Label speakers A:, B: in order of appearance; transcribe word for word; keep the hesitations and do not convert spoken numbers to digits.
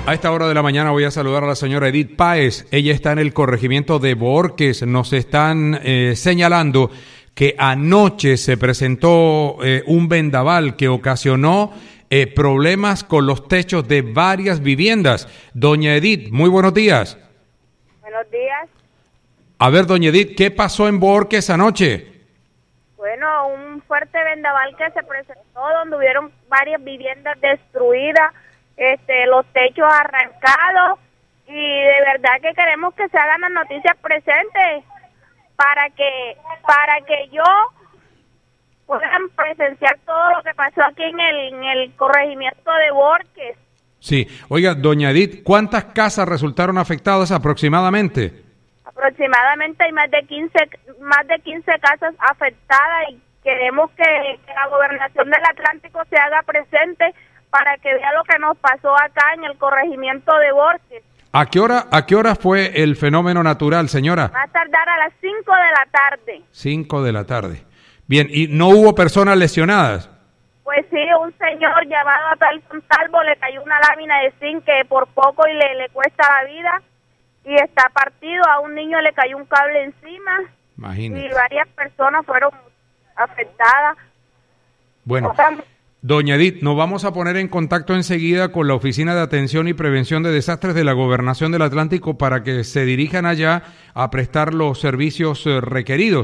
A: A esta hora de la mañana voy a saludar a la señora Edith Páez. Ella está en el corregimiento de Bohorques. Nos están eh, señalando que anoche se presentó eh, un vendaval que ocasionó eh, problemas con los techos de varias viviendas. Doña Edith, muy buenos días.
B: Buenos días.
A: A ver, doña Edith, ¿qué pasó en Bohorques anoche?
B: Bueno, un fuerte vendaval que se presentó donde hubieron varias viviendas destruidas, este, los techos arrancados, y de verdad que queremos que se hagan las noticias presentes para que para que yo puedan presenciar todo lo que pasó aquí en el, en el corregimiento de Bohorques.
A: Sí, oiga, doña Edith, ¿cuántas casas resultaron afectadas aproximadamente?
B: Aproximadamente hay más de quince más de quince casas afectadas y queremos que, que la gobernación del Atlántico se haga presente para que vea lo que nos pasó acá en el corregimiento de Bohorques.
A: ¿A qué hora, a qué hora fue el fenómeno natural, señora?
B: Va a tardar a las cinco de la tarde.
A: cinco de la tarde. Bien, ¿y no hubo personas lesionadas?
B: Pues sí, un señor llamado Atalson Talvo le cayó una lámina de zinc que por poco y le, le cuesta la vida y está partido. A un niño le cayó un cable encima.
A: Imagínate.
B: Y varias personas fueron afectadas.
A: Bueno, doña Edith, nos vamos a poner en contacto enseguida con la Oficina de Atención y Prevención de Desastres de la Gobernación del Atlántico para que se dirijan allá a prestar los servicios requeridos.